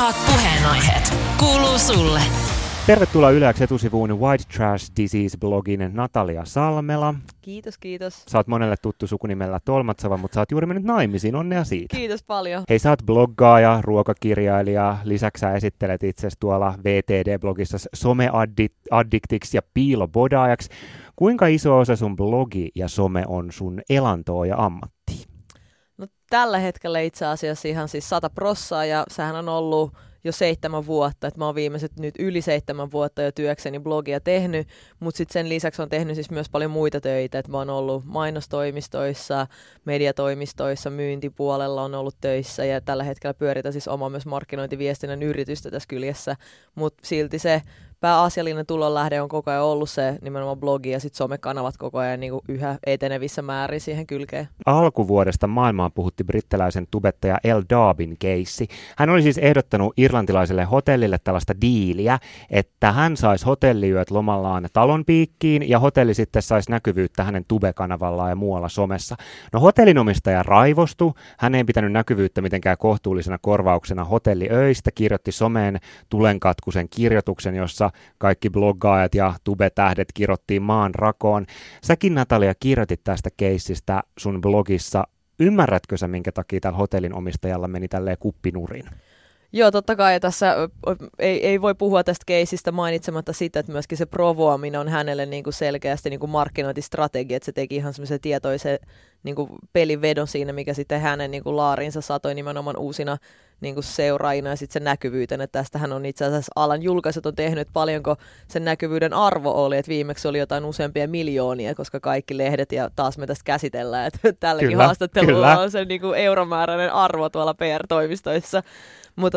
Parhaat puheenaiheet kuuluu sulle. Tervetuloa Yle X etusivuun White Trash Disease-blogin Natalia Salmela. Kiitos, kiitos. Sä oot monelle tuttu sukunimellä Tolmatsava, mutta sä oot juuri mennyt naimisiin. Onnea siitä. Kiitos paljon. Hei, sä oot bloggaaja, ruokakirjailija. Lisäksi sä esittelet itsesi tuolla VTD-blogissa someaddiktiksi ja piilobodaajaksi. Kuinka iso osa sun blogi ja some on sun elantoa ja ammattia? No, tällä hetkellä itse asiassa ihan siis 100% ja sehän on ollut jo 7 vuotta, että mä oon viimeiset nyt yli 7 vuotta jo työkseni blogia tehnyt, mutta sitten sen lisäksi on tehnyt siis myös paljon muita töitä, että mä oon ollut mainostoimistoissa, mediatoimistoissa, myyntipuolella on ollut töissä ja tällä hetkellä pyöritän siis omaa myös markkinointiviestinnän yritystä tässä kyljessä, mutta silti se pääasiallinen tulonlähde on koko ajan ollut se nimenomaan blogi ja sitten somekanavat koko ajan niin kuin yhä etenevissä määrin siihen kylkeen. Alkuvuodesta maailmaan puhutti brittiläisen tubettaja El Daabin keissi. Hän oli siis ehdottanut irlantilaiselle hotellille tällaista diiliä, että hän saisi hotelliyöt lomallaan talon piikkiin ja hotelli sitten saisi näkyvyyttä hänen tube-kanavallaan ja muualla somessa. No hotellinomistaja raivostui, hän ei pitänyt näkyvyyttä mitenkään kohtuullisena korvauksena hotelliöistä, kirjoitti someen tulenkatkuisen kirjoituksen, jossa kaikki bloggaajat ja tube-tähdet kirottiin maan rakoon. Säkin, Natalia, kirjoitit tästä keissistä sun blogissa. Ymmärrätkö sä, minkä takia tällä hotellin omistajalla meni tälleen kuppinurin? Joo, totta kai. Tässä ei voi puhua tästä keisistä mainitsematta sitä, että myöskin se provoaminen on hänelle niin kuin selkeästi niin kuin markkinointistrategia, että se teki ihan semmoisen tietoisen niin kuin pelivedon siinä, mikä sitten hänen niin kuin laariinsa satoi nimenomaan uusina niin kuin seuraajina ja sitten se näkyvyyten, että tästähän on itse asiassa alan julkaisut on tehnyt, että paljonko sen näkyvyyden arvo oli, että viimeksi oli jotain useampia miljoonia, koska kaikki lehdet ja taas me tästä käsitellään, että tälläkin haastattelulla on se niin kuin euromääräinen arvo tuolla PR-toimistoissa, mutta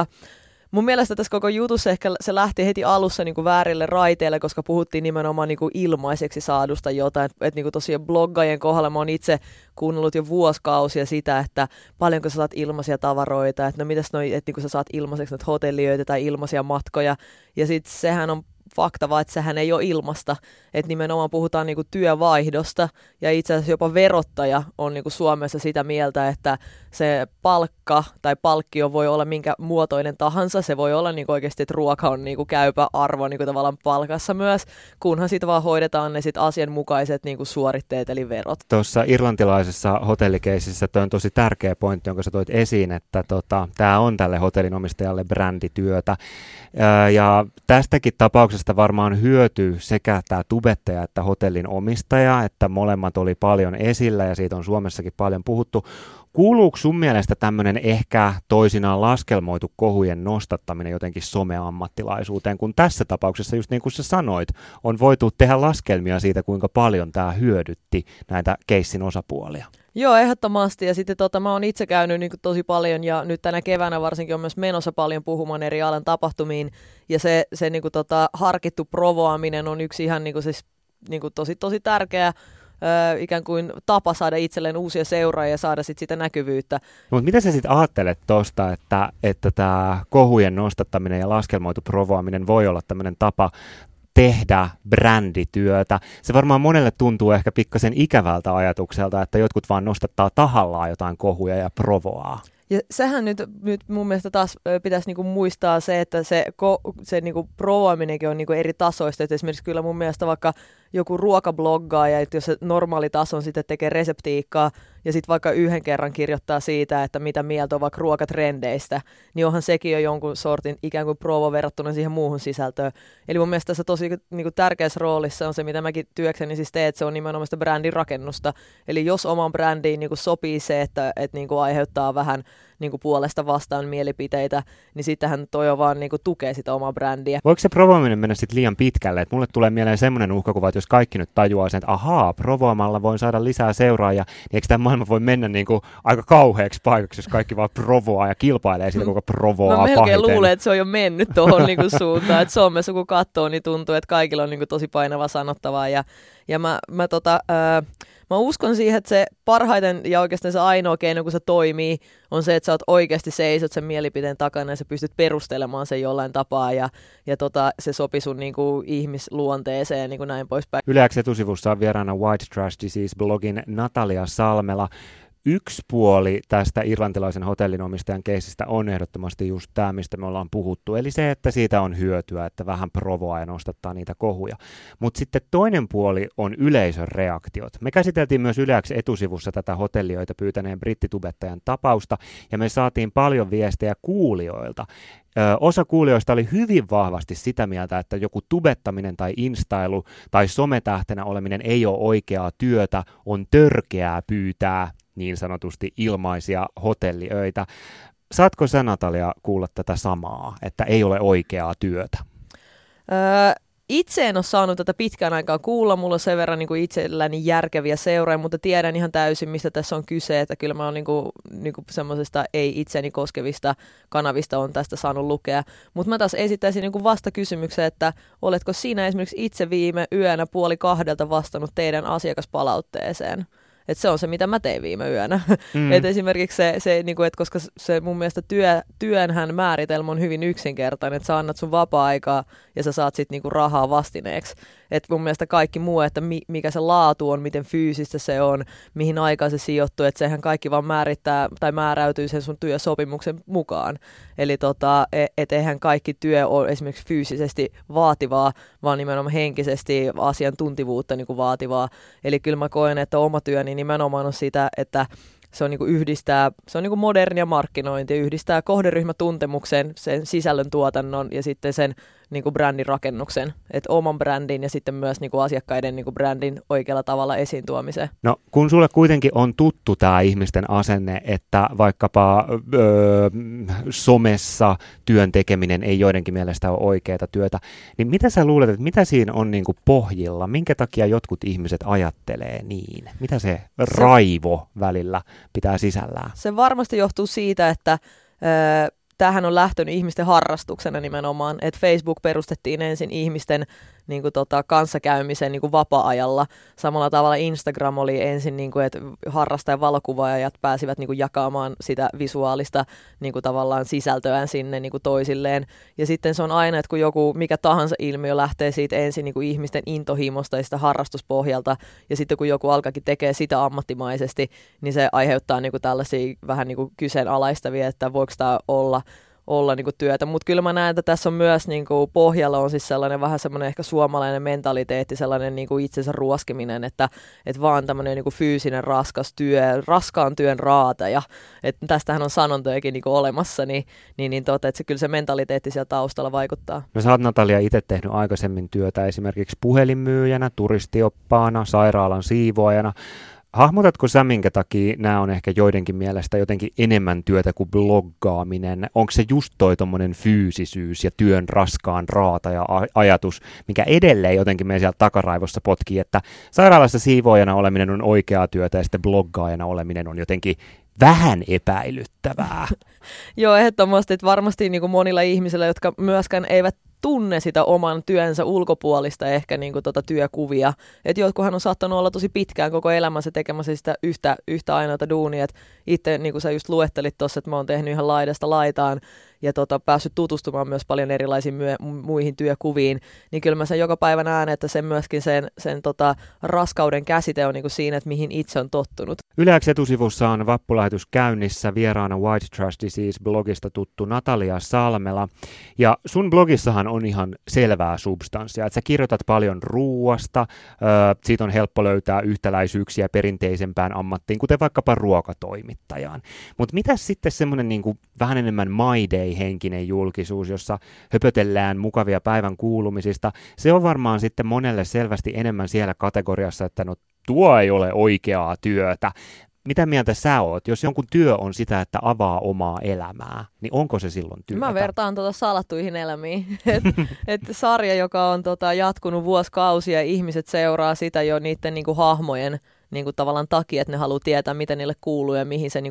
mun mielestä tässä koko jutussa ehkä se lähti heti alussa niin kuin väärille raiteille, koska puhuttiin nimenomaan niin kuin ilmaiseksi saadusta jotain. Että niin kuin tosiaan bloggaajien kohdalla mä oon itse kuunnellut jo vuosikausia sitä, että paljonko sä saat ilmaisia tavaroita, että no mitäs noi, että niin kuin sä saat ilmaiseksi noita hotelliöitä tai ilmaisia matkoja. Ja sitten sehän on fakta vaan, että sehän ei ole ilmasta, että nimenomaan puhutaan niinku työvaihdosta ja itse asiassa jopa verottaja on niinku Suomessa sitä mieltä, että se palkka tai palkkio voi olla minkä muotoinen tahansa, se voi olla niinku oikeasti, että ruoka on niinku käypä arvo niinku tavallaan palkassa myös, kunhan sitten vaan hoidetaan ne sit asianmukaiset niinku suoritteet eli verot. Tuossa irlantilaisessa hotellikeisissä toi on tosi tärkeä pointti, jonka sä toit esiin, että tämä on tälle hotellin omistajalle brändityötä ja tästäkin tapauksesta varmaan hyötyy sekä tämä tubettaja että hotellin omistaja, että molemmat oli paljon esillä ja siitä on Suomessakin paljon puhuttu. Kuuluuko sun mielestä tämmöinen ehkä toisinaan laskelmoitu kohujen nostattaminen jotenkin someammattilaisuuteen, kun tässä tapauksessa, just niin kuin sä sanoit, on voitu tehdä laskelmia siitä, kuinka paljon tämä hyödytti näitä keissin osapuolia? Joo, ehdottomasti. Ja sitten mä oon itse käynyt niin kuin tosi paljon ja nyt tänä keväänä varsinkin on myös menossa paljon puhumaan eri alan tapahtumiin. Ja se niin kuin harkittu provoaminen on yksi ihan niin kuin siis, niin kuin tosi tärkeä ikään kuin tapa saada itselleen uusia seuraajia ja saada sitä näkyvyyttä. Mutta mitä sä sitten ajattelet tuosta, että tämä kohujen nostattaminen ja laskelmoitu provoaminen voi olla tämmöinen tapa tehdä brändityötä? Se varmaan monelle tuntuu ehkä pikkasen ikävältä ajatukselta, että jotkut vaan nostattaa tahallaan jotain kohuja ja provoaa. Ja sehän nyt mun mielestä taas pitäisi niinku muistaa se, että se niinku provoaminenkin on niinku eri tasoista. Et esimerkiksi kyllä mun mielestä vaikka joku ruokabloggaaja, että jos se normaali taso on sitten tekee reseptiikkaa ja sitten vaikka yhden kerran kirjoittaa siitä, että mitä mieltä on vaikka ruokatrendeistä, niin onhan sekin jo jonkun sortin ikään kuin provo verrattuna siihen muuhun sisältöön. Eli mun mielestä tässä tosi niinku tärkeässä roolissa on se, mitä mäkin työkseni siis teen, että se on nimenomaan sitä brändin rakennusta. Eli jos oman brändiin niinku sopii se, että niinku aiheuttaa vähän niinku puolesta vastaan mielipiteitä, niin sittenhän toi on vaan niinku tukee sitä omaa brändiä. Voiko se provoaminen mennä sitten liian pitkälle? Et mulle tulee mieleen semmoinen uhkakuva, että jos kaikki nyt tajuaa sen, että ahaa, provoamalla voin saada lisää seuraajia, niin eikö tämä maailma voi mennä niinku aika kauheaksi paikaksi, jos kaikki vaan provoaa ja kilpailee siitä, kuka provoaa pahiten? Mä melkein luulen, että se on jo mennyt tuohon niinku suuntaan, että somessa kun katsoo, niin tuntuu, että kaikilla on niinku tosi painava sanottavaa ja mä uskon siihen, että se parhaiten ja oikeastaan se ainoa keino, kun se toimii, on se, että sä oot oikeasti seisot sen mielipiteen takana ja sä pystyt perustelemaan sen jollain tapaa ja se sopi sun niinku ihmisluonteeseen niin kuin näin poispäin. Yle X etusivussa on vieraana White Trash Disease-blogin Natalia Salmela. yksi puoli tästä irlantilaisen hotellinomistajan keisistä on ehdottomasti just tämä, mistä me ollaan puhuttu. Eli se, että siitä on hyötyä, että vähän provoaa ja nostattaa niitä kohuja. Mutta sitten toinen puoli on yleisön reaktiot. Me käsiteltiin myös Yle X etusivussa tätä hotellijoita pyytäneen brittitubettajan tapausta, ja me saatiin paljon viestejä kuulijoilta. Osa kuulijoista oli hyvin vahvasti sitä mieltä, että joku tubettaminen tai instailu tai sometähtenä oleminen ei ole oikeaa työtä, on törkeää pyytää niin sanotusti ilmaisia hotelliöitä. Saatko sä, Natalia, kuulla tätä samaa, että ei ole oikeaa työtä? Itse en ole saanut tätä pitkään aikaa kuulla, mulla on sen verran niin kuin itselläni järkeviä seuroja, mutta tiedän ihan täysin, mistä tässä on kyse, että kyllä mä oon niin kuin semmoisesta ei itseäni koskevista kanavista on tästä saanut lukea. Mutta mä taas esittäisin niin kuin vastakysymyksen, että oletko sinä esimerkiksi itse viime yönä 1:30 vastannut teidän asiakaspalautteeseen? Että se on se, mitä mä tein viime yönä. Että esimerkiksi se niin kuin, että koska se mun mielestä työnhän määritelmä on hyvin yksinkertainen, että sä annat sun vapaa-aikaa ja sä saat sitten niin kuin rahaa vastineeksi. Että mun mielestä kaikki muu, että mikä se laatu on, miten fyysistä se on, mihin aikaan se sijoittuu, että sehän kaikki vaan määrittää tai määräytyy sen sun työsopimuksen mukaan. Eli et eihän kaikki työ ole esimerkiksi fyysisesti vaativaa, vaan nimenomaan henkisesti asiantuntivuutta niin kuin vaativaa. Eli kyllä mä koen, että oma työni nimenomaan on sitä, että se on niinku yhdistää, se on niinku modernia markkinointia, yhdistää kohderyhmätuntemuksen, sen sisällön tuotannon ja sitten sen niinku brändin rakennuksen, että oman brändin ja sitten myös niinku asiakkaiden niinku brändin oikealla tavalla esiin tuomiseen. No kun sulle kuitenkin on tuttu tämä ihmisten asenne, että vaikkapa somessa työn tekeminen ei joidenkin mielestä ole oikeaa työtä, niin mitä sä luulet, että mitä siinä on niinku pohjilla? Minkä takia jotkut ihmiset ajattelee niin? Mitä se raivo välillä pitää sisällään? Se varmasti johtuu siitä, että tämähän on lähtenyt ihmisten harrastuksena nimenomaan, että Facebook perustettiin ensin ihmisten niin kuin, kanssakäymisen niin kuin vapaa-ajalla. Samalla tavalla Instagram oli ensin, niin kuin, että harrastajan valokuvaajat pääsivät niin kuin, jakamaan sitä visuaalista niin kuin, tavallaan sisältöään sinne niin kuin, toisilleen. Ja sitten se on aina, että kun joku mikä tahansa ilmiö lähtee siitä ensin niin kuin, ihmisten intohimosta ja sitä harrastuspohjalta, ja sitten kun joku alkaakin tekee sitä ammattimaisesti, niin se aiheuttaa niin kuin, tällaisia vähän niin kuin, kyseenalaistavia, että voiko tämä olla niin kuin työtä, mutta kyllä mä näen, että tässä on myös niin kuin pohjalla on siis sellainen vähän semmoinen ehkä suomalainen mentaliteetti, sellainen niin kuin itsensä ruoskiminen, että vaan tämmöinen niin kuin fyysinen raskas työ, raskaan työn raateja, että tästähän on sanontojakin niin kuin olemassa, että se, kyllä se mentaliteetti siellä taustalla vaikuttaa. No sä oot, Natalia, itse tehnyt aikaisemmin työtä esimerkiksi puhelinmyyjänä, turistioppaana, sairaalan siivoajana. Hahmotatko sä, minkä takia nämä on ehkä joidenkin mielestä jotenkin enemmän työtä kuin bloggaaminen? Onko se just toi tommonen fyysisyys ja työn raskaan raata ja ajatus, mikä edelleen jotenkin meidän sieltä takaraivossa potkii, että sairaalassa siivoojana oleminen on oikeaa työtä ja sitten bloggaajana oleminen on jotenkin vähän epäilyttävää? Joo, ehdottomasti, että varmasti niin kuin monilla ihmisillä, jotka myöskään eivät tunne sitä oman työnsä ulkopuolista ehkä niin kuin työkuvia. Että jotkuhan on saattanut olla tosi pitkään koko elämänsä tekemässä sitä yhtä ainoata duunia. Et itse, niin kuin sä just luettelit tuossa, että mä oon tehnyt ihan laidasta laitaan ja päässyt tutustumaan myös paljon erilaisiin muihin työkuviin, niin kyllä mä sen joka päivä näen, että sen myöskin sen raskauden käsite on niin kuin siinä, että mihin itse on tottunut. Yle X etusivussa on vappulähetys käynnissä, vieraana White Trash Disease-blogista tuttu Natalia Salmela. Ja sun blogissahan on ihan selvää substanssia, että sä kirjoitat paljon ruuasta, siitä on helppo löytää yhtäläisyyksiä perinteisempään ammattiin, kuten vaikkapa ruokatoimittajaan. Mutta mitäs sitten semmoinen niinku vähän enemmän My Day-henkinen julkisuus, jossa höpötellään mukavia päivän kuulumisista, se on varmaan sitten monelle selvästi enemmän siellä kategoriassa, että no tuo ei ole oikeaa työtä. Mitä mieltä sä oot? Jos jonkun työ on sitä, että avaa omaa elämää, niin onko se silloin työtä? Mä vertaan salattuihin elämiin. että sarja, joka on jatkunut vuosikausia, ja ihmiset seuraa sitä jo niiden niinku hahmojen niinku tavallaan takia, että ne haluaa tietää, mitä niille kuuluu ja mihin se niinku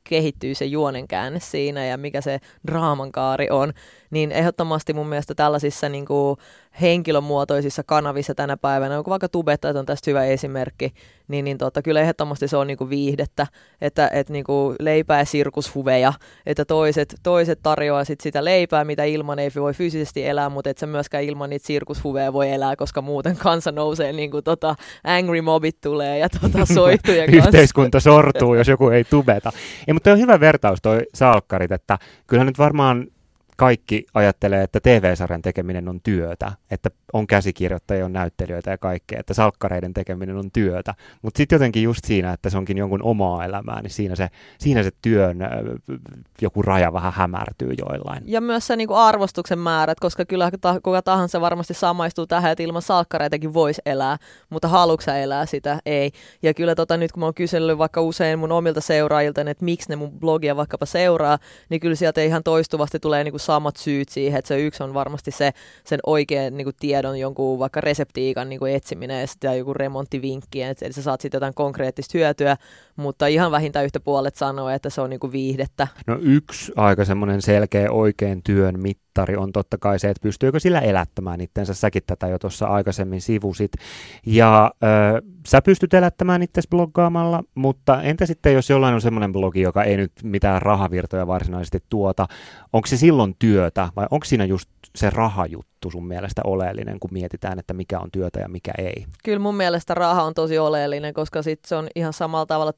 kehittyy se juonenkäänne siinä ja mikä se draaman kaari on, niin ehdottomasti mun mielestä tällaisissa niin kuin henkilömuotoisissa kanavissa tänä päivänä, vaikka tubettajat on tästä hyvä esimerkki, niin kyllä ehdottomasti se on niin kuin viihdettä, että niin kuin leipää ja sirkushuveja, että toiset tarjoaa sitä leipää, mitä ilman ei voi fyysisesti elää, mutta et sä myöskään ilman niitä sirkushuveja voi elää, koska muuten kansa nousee, niin kuin angry mobit tulee ja soihtujen kanssa. Yhteiskunta sortuu, jos joku ei tubeta. Mutta on hyvä vertaus toi salkkarit, että kyllä nyt varmaan kaikki ajattelee, että TV-sarjan tekeminen on työtä, että on käsikirjoittajia, on näyttelijöitä ja kaikkea, että salkkareiden tekeminen on työtä. Mutta sitten jotenkin just siinä, että se onkin jonkun omaa elämää, niin siinä se työn joku raja vähän hämärtyy joillain. Ja myös se niinku arvostuksen määrät, koska kyllä kuka tahansa varmasti samaistuu tähän, että ilman salkkareitakin voisi elää, mutta haluatko sä elää sitä? Ei. Ja kyllä nyt kun mä oon kysellyt vaikka usein mun omilta seuraajilta, että miksi ne mun blogia vaikkapa seuraa, niin kyllä sieltä ihan toistuvasti tulee niinku samat syyt siihen, että se yksi on varmasti sen oikean niinku tiedon jonkun vaikka reseptiikan niinku etsiminen ja sitten joku remonttivinkki, eli sä saat sitten jotain konkreettista hyötyä, mutta ihan vähintään yhtä puolet sanoo, että se on niinku viihdettä. No yksi aika semmoinen selkeä oikean työn mittari on totta kai se, että pystyykö sillä elättämään itsensä. Säkin tätä jo tuossa aikaisemmin sivusit. Ja sä pystyt elättämään itsesi bloggaamalla, mutta entä sitten, jos jollain on semmoinen blogi, joka ei nyt mitään rahavirtoja varsinaisesti tuota, onko se silloin työtä vai onko siinä just se rahajuttu sun mielestä oleellinen, kun mietitään, että mikä on työtä ja mikä ei? Kyllä mun mielestä raha on tosi oleellinen, koska sit se on ihan samalla tavalla,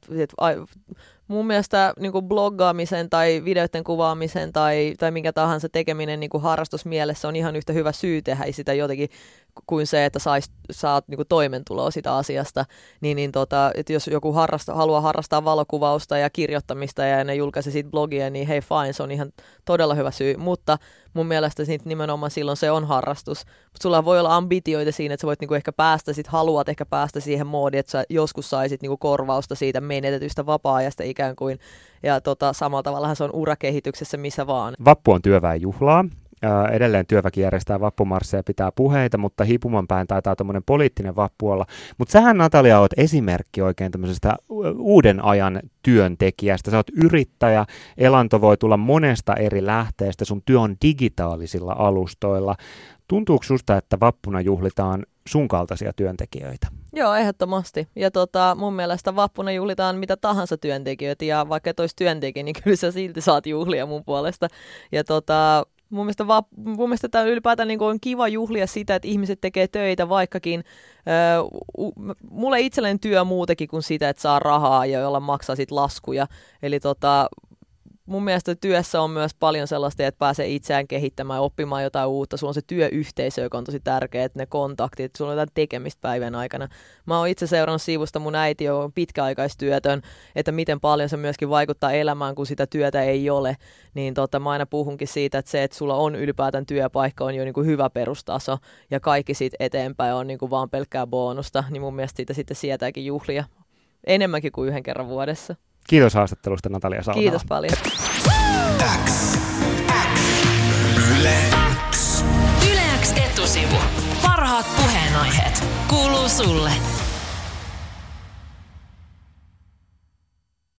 mun mielestä niin kuin bloggaamisen tai videoiden kuvaamisen tai mikä tahansa tekeminen niin kuin harrastusmielessä on ihan yhtä hyvä syy tehdä sitä jotenkin kuin se, että saat niin kuin toimeentuloa sitä asiasta. Että jos joku haluaa harrastaa valokuvausta ja kirjoittamista ja ne julkaisi siitä blogia, niin hei fine, se on ihan todella hyvä syy. Mutta mun mielestä nimenomaan silloin se on harrastus. Mutta sulla voi olla ambitioita siinä, että sä voit niinku ehkä haluat ehkä päästä siihen moodiin, että sä joskus saisit niinku korvausta siitä menetetystä vapaa-ajasta ikään kuin. Ja samalla tavallahan se on urakehityksessä missä vaan. Vappu on työväenjuhlaa. Edelleen työväki järjestää vappumarsseja ja pitää puheita, mutta hiipuman päin taitaa tuommoinen poliittinen vappu olla. Mutta sähän, Natalia, oot esimerkki oikein tämmöisestä uuden ajan työntekijästä. Sä oot yrittäjä, elanto voi tulla monesta eri lähteestä, sun työ on digitaalisilla alustoilla. Tuntuuko susta, että vappuna juhlitaan sun kaltaisia työntekijöitä? Joo, ehdottomasti. Ja mun mielestä vappuna juhlitaan mitä tahansa työntekijöitä, ja vaikka et olisi työntekijä, niin kyllä sä silti saat juhlia mun puolesta. Ja mun mielestä tämä ylipäätään niin on kiva juhlia sitä, että ihmiset tekee töitä, vaikkakin mulle itselleni työ muutenkin kuin sitä, että saa rahaa ja jolla maksaa sit laskuja. Eli mun mielestä työssä on myös paljon sellaista, että pääsee itseään kehittämään ja oppimaan jotain uutta. Sulla on se työyhteisö, joka on tosi tärkeä, että ne kontaktit, että sulla on jotain tekemistä päivän aikana. Mä oon itse seurannut sivusta, mun äiti on pitkäaikaistyötön, että miten paljon se myöskin vaikuttaa elämään, kun sitä työtä ei ole. Niin mä aina puhunkin siitä, että se, että sulla on ylipäätään työpaikka, on jo niin kuin hyvä perustaso ja kaikki siitä eteenpäin on niin kuin vaan pelkkää bonusta. Niin mun mielestä siitä sitten sietääkin juhlia enemmänkin kuin yhden kerran vuodessa. Kiitos haastattelusta, Natalia Salmela. Kiitos paljon. Yle X etusivu. Parhaat puheenaiheet kuuluu sulle.